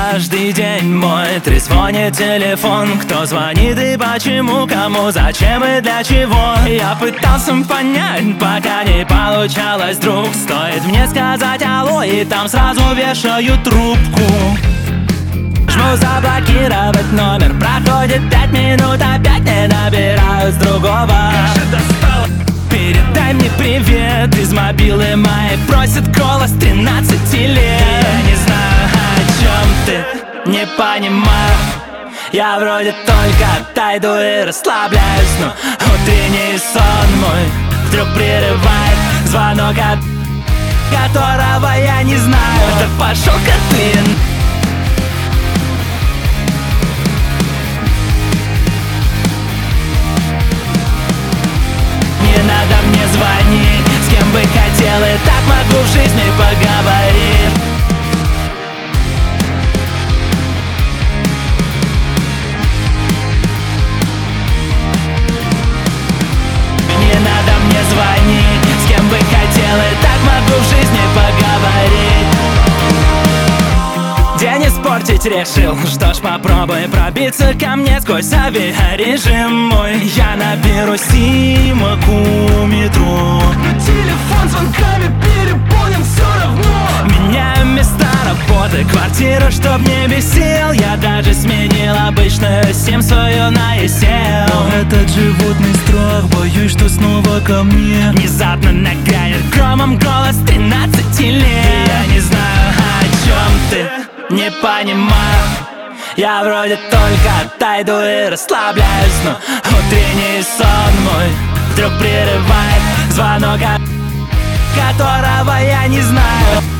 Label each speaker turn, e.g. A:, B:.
A: каждый день мой трезвонит телефон. Кто звонит и почему, кому, зачем и для чего? Я пытался понять, пока не получалось, друг. Стоит мне сказать алло, и там сразу вешаю трубку. Жму заблокировать номер, проходит 5 минут, опять не набираю с другого. Передай мне привет из мобилы моей, просит голос 13 лет. Я не знаю, о чем ты, не понимаю. Я вроде только отойду и расслабляюсь, но утренний сон мой вдруг прерывает звонок, от которого я не знаю. Да пошел-ка ты. Не надо мне звонить, с кем бы хотел, и так могу в жизни поговорить. Не надо мне звонить, с кем бы хотел, и так могу в жизни поговорить. День испортить решил, что ж, попробуй пробиться ко мне сквозь авиарежим мой. Я наберу симок у метро,
B: но телефон звонками переполнен все равно.
A: меняю места работы, квартиру, чтоб не бесил. Я даже сменил обычную сим свою на eSIM.
B: Но этот животный страх, боюсь, что снова ко мне.
A: Внезапно нагрянет громом голос 13 лет. Я не знаю, о чем ты, не понимаю. Я вроде только отойду и расслабляюсь, но утренний сон мой вдруг прерывает звонок, от которого я не знаю.